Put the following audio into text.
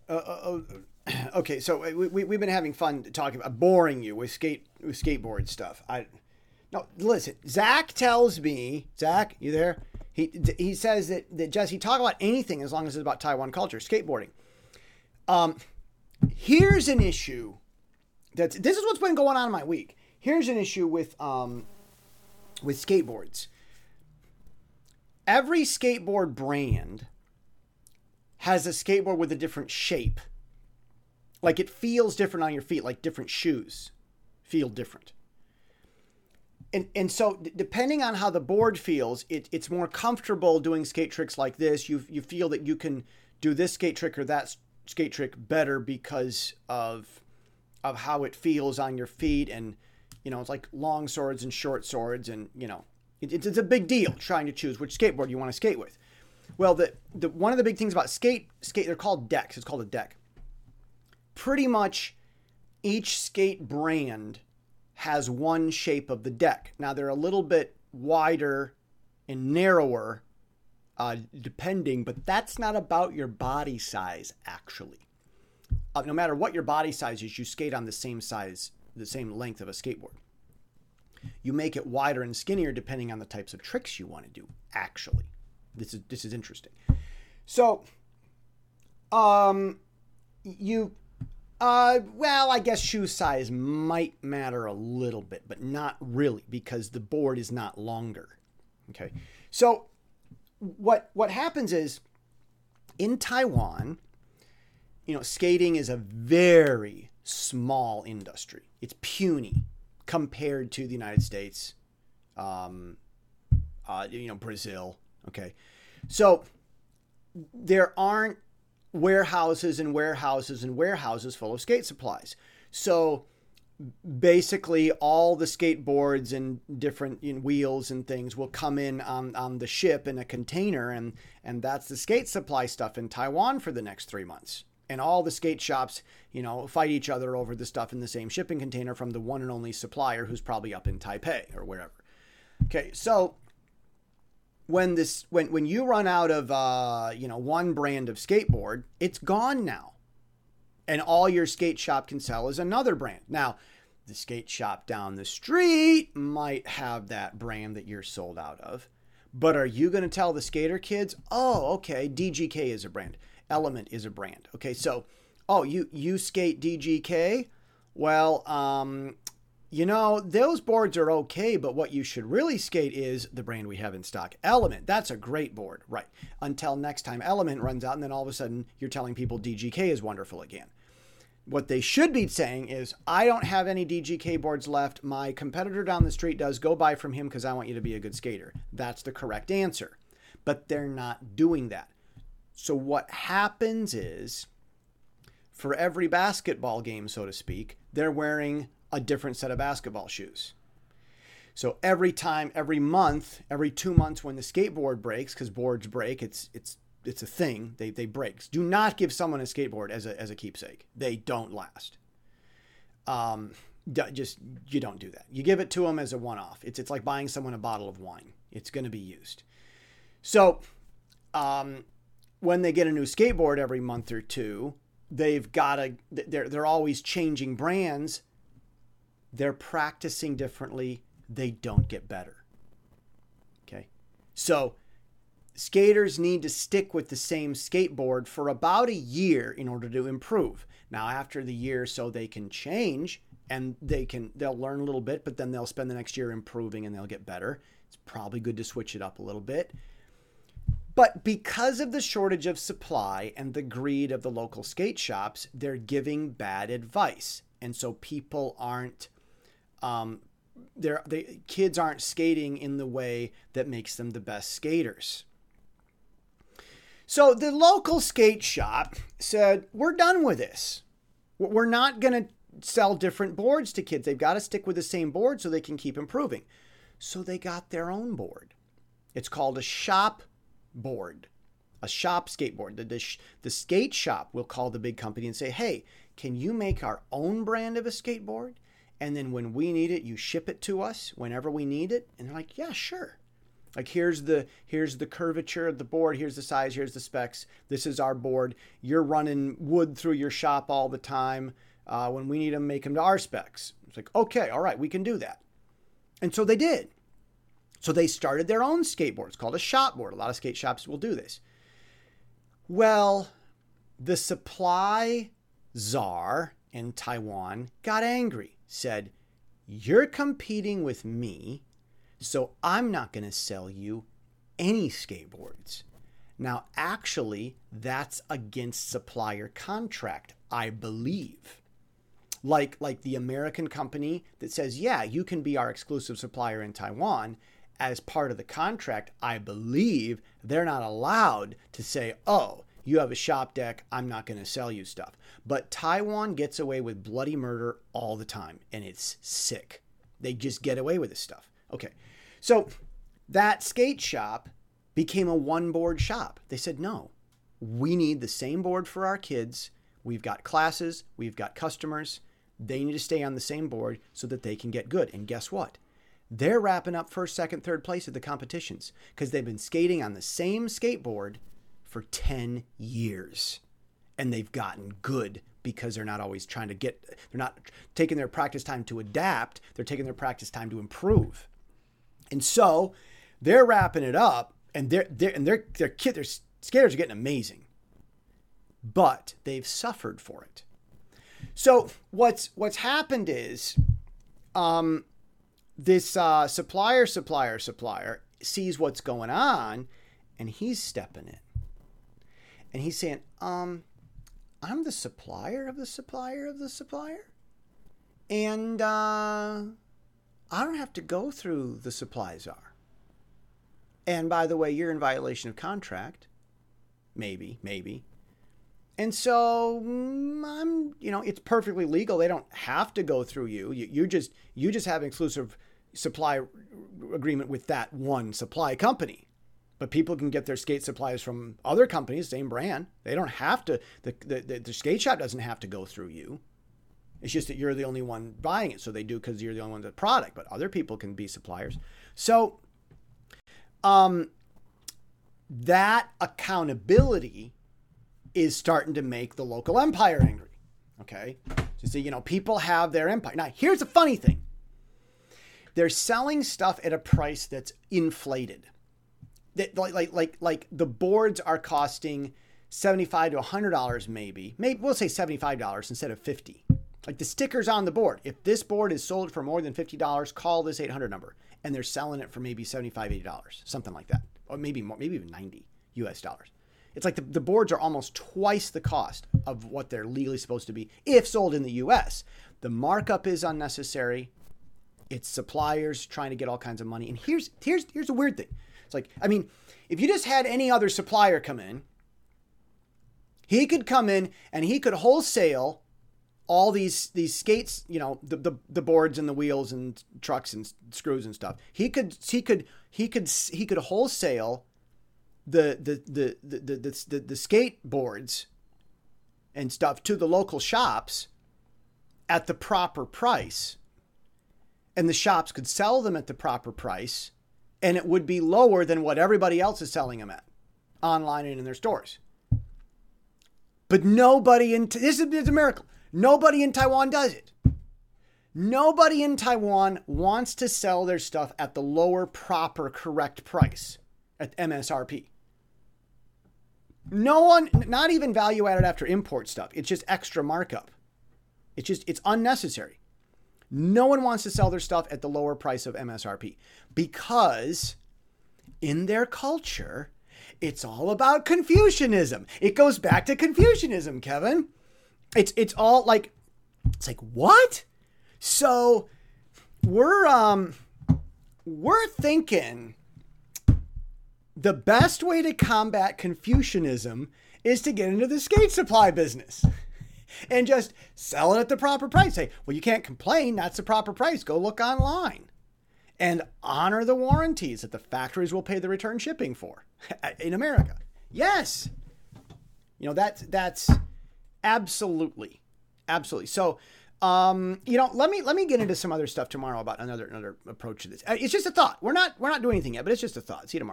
Okay, so we've been having fun talking about boring you with skateboard stuff. No, listen. Zach tells me, Zach, you there? He says that Jesse, talk about anything as long as it's about Taiwan culture, skateboarding. Here's an issue. This is what's been going on in my week. Here's an issue with skateboards. Every skateboard brand has a skateboard with a different shape. Like it feels different on your feet, like different shoes feel different. And so depending on how the board feels, it's more comfortable doing skate tricks like this. You feel that you can do this skate trick or that skate trick better because of how it feels on your feet. And, it's like long swords and short swords. And, it's a big deal trying to choose which skateboard you want to skate with. Well, the one of the big things about skate, they're called decks. It's called a deck. Pretty much each skate brand has one shape of the deck. Now, they're a little bit wider and narrower, depending, but that's not about your body size, actually. No matter what your body size is, you skate on the same size, the same length of a skateboard. You make it wider and skinnier depending on the types of tricks you want to do, actually. This is interesting. So, well, I guess shoe size might matter a little bit, but not really because the board is not longer. Okay. So what happens is in Taiwan, skating is a very small industry. It's puny compared to the United States, Brazil. Okay. So there aren't warehouses and warehouses and warehouses full of skate supplies. So basically all the skateboards and different wheels and things will come in on the ship in a container. And that's the skate supply stuff in Taiwan for the next 3 months. And all the skate shops, fight each other over the stuff in the same shipping container from the one and only supplier who's probably up in Taipei or wherever. Okay. So when you run out of, one brand of skateboard, it's gone now. And all your skate shop can sell is another brand. Now, the skate shop down the street might have that brand that you're sold out of. But are you going to tell the skater kids, oh, okay, DGK is a brand. Element is a brand. Okay, so, you skate DGK? Well, those boards are okay, but what you should really skate is the brand we have in stock. Element, that's a great board. Right. Until next time Element runs out, and then all of a sudden you're telling people DGK is wonderful again. What they should be saying is, I don't have any DGK boards left. My competitor down the street does. Go buy from him because I want you to be a good skater. That's the correct answer. But they're not doing that. So what happens is, for every basketball game, so to speak, they're wearing a different set of basketball shoes. So every month, every 2 months when the skateboard breaks, because boards break, it's a thing, they break. Do not give someone a skateboard as a keepsake. They don't last. You don't do that. You give it to them as a one-off. It's like buying someone a bottle of wine. It's going to be used. So when they get a new skateboard every month or two, they're always changing brands. They're practicing differently. They don't get better. Okay. So skaters need to stick with the same skateboard for about a year in order to improve. Now, after the year, so they can change and they'll learn a little bit, but then they'll spend the next year improving and they'll get better. It's probably good to switch it up a little bit. But because of the shortage of supply and the greed of the local skate shops, they're giving bad advice. And so people aren't, kids aren't skating in the way that makes them the best skaters. So the local skate shop said, we're done with this. We're not going to sell different boards to kids. They've got to stick with the same board so they can keep improving. So they got their own board. It's called a shop board, a shop skateboard. The skate shop will call the big company and say, hey, can you make our own brand of a skateboard? And then when we need it, you ship it to us whenever we need it. And they're like, yeah, sure. Like here's the curvature of the board, here's the size, here's the specs. This is our board. You're running wood through your shop all the time. When we need them, make them to our specs. It's like, okay, all right, we can do that. And so they did. So they started their own skateboard. It's called a shop board. A lot of skate shops will do this. Well, the supply czar in Taiwan got angry, said, you're competing with me, so I'm not going to sell you any skateboards. Now, actually, that's against supplier contract, I believe. Like the American company that says, yeah, you can be our exclusive supplier in Taiwan. As part of the contract, I believe they're not allowed to say, oh, you have a shop deck, I'm not going to sell you stuff. But Taiwan gets away with bloody murder all the time, and it's sick. They just get away with this stuff. Okay, so that skate shop became a one-board shop. They said, no, we need the same board for our kids. We've got classes, we've got customers. They need to stay on the same board so that they can get good. And guess what? They're wrapping up first, second, third place at the competitions because they've been skating on the same skateboard for 10 years. And they've gotten good because they're not always they're not taking their practice time to adapt. They're taking their practice time to improve. And so they're wrapping it up, and their skaters are getting amazing. But they've suffered for it. So what's happened is this supplier sees what's going on, and he's stepping in. And he's saying, I'm the supplier of the supplier of the supplier. And I don't have to go through the supply czar. And by the way, you're in violation of contract. Maybe. And so it's perfectly legal. They don't have to go through you. You just have an exclusive supply agreement with that one supply company. But people can get their skate supplies from other companies, same brand. They don't have to, the skate shop doesn't have to go through you. It's just that you're the only one buying it. So they do because you're the only one with the product, but other people can be suppliers. So that accountability is starting to make the local empire angry. Okay. So see, people have their empire. Now, here's the funny thing. They're selling stuff at a price that's inflated. That like the boards are costing $75 to $100 maybe we'll say $75 instead of $50. Like the stickers on the board. If this board is sold for more than $50, call this 800 number. And they're selling it for maybe $75, $80, something like that. Or maybe more, maybe even $90 US. It's like the boards are almost twice the cost of what they're legally supposed to be if sold in the US. The markup is unnecessary. It's suppliers trying to get all kinds of money. And here's a weird thing. It's like, if you just had any other supplier come in, he could come in and he could wholesale all these skates, the boards and the wheels and trucks and screws and stuff. He could wholesale the skateboards and stuff to the local shops at the proper price, and the shops could sell them at the proper price, and it would be lower than what everybody else is selling them at online and in their stores. But this is a miracle. Nobody in Taiwan does it. Nobody in Taiwan wants to sell their stuff at the lower, proper, correct price at MSRP. No one, not even value added after import stuff. It's just extra markup. It's unnecessary. No one wants to sell their stuff at the lower price of MSRP because in their culture, it's all about Confucianism. It goes back to Confucianism, Kevin. It's all like, it's like, what? So we're thinking the best way to combat Confucianism is to get into the skate supply business and just sell it at the proper price. Say, well, you can't complain. That's the proper price. Go look online and honor the warranties that the factories will pay the return shipping for in America. Yes. That's absolutely. So Let me get into some other stuff tomorrow about another approach to this. It's just a thought. We're not doing anything yet, but it's just a thought. See you tomorrow.